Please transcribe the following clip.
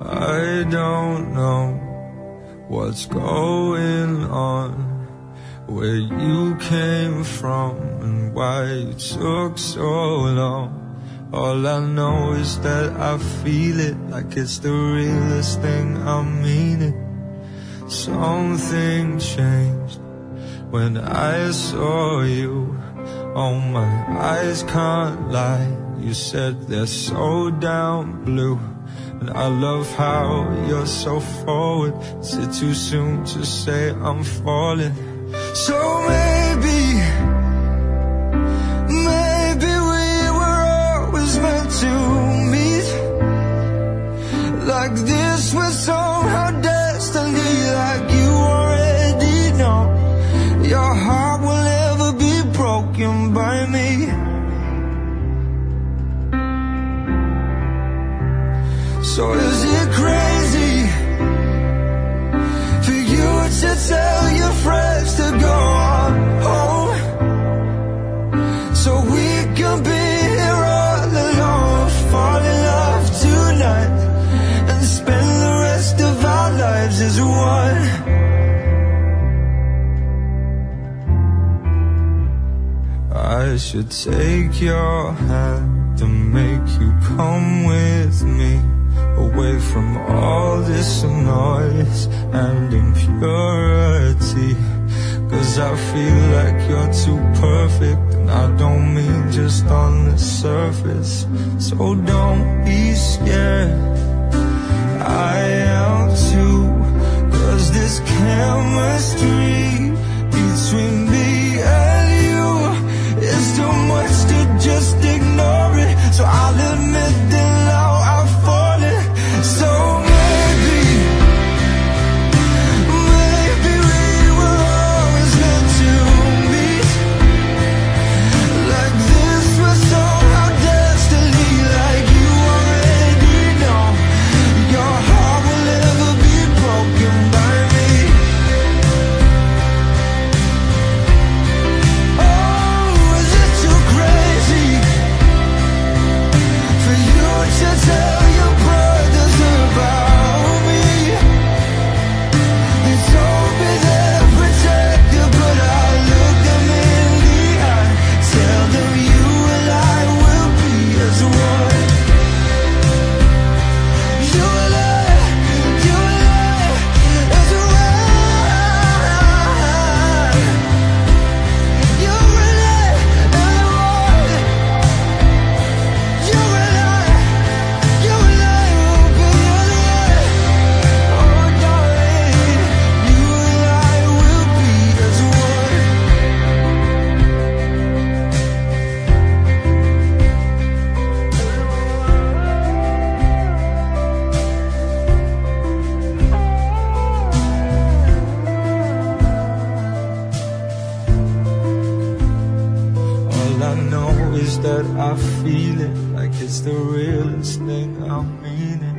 I don't know what's going on, where you came from and why you took so long. All I know is that I feel it like it's the realest thing, I mean it. Something changed when I saw you. Oh, my eyes can't lie. You said they're so down blue, and I love how you're so forward. Is it too soon to say I'm falling? So maybe we were always meant to meet like this, was somehow destiny, like you already know. Your heart will never be broken by me. So is it crazy for you to tell your friends to go on home, so we can be here all alone, fall in love tonight and spend the rest of our lives as one? I should take your hand and make you come with me, away from all this noise and impurity. 'Cause I feel like you're too perfect, and I don't mean just on the surface. So don't be scared, I am too. 'Cause this chemistry between me and you is too much to just ignore it. So I'll admit that now I've fallen. So maybe we were always meant to meet like this, was somehow destiny, like you already know. Your heart will never be broken by me. Oh, is it too crazy for you to tell your brothers about me? They told me they're protected, but I look them in the eye, tell them you and I will be as one. You and I as one. You and I as one. You and I will be as one. Oh, darling, you and I will be as one. All I know is that I feel it like it's the realest thing, I mean it.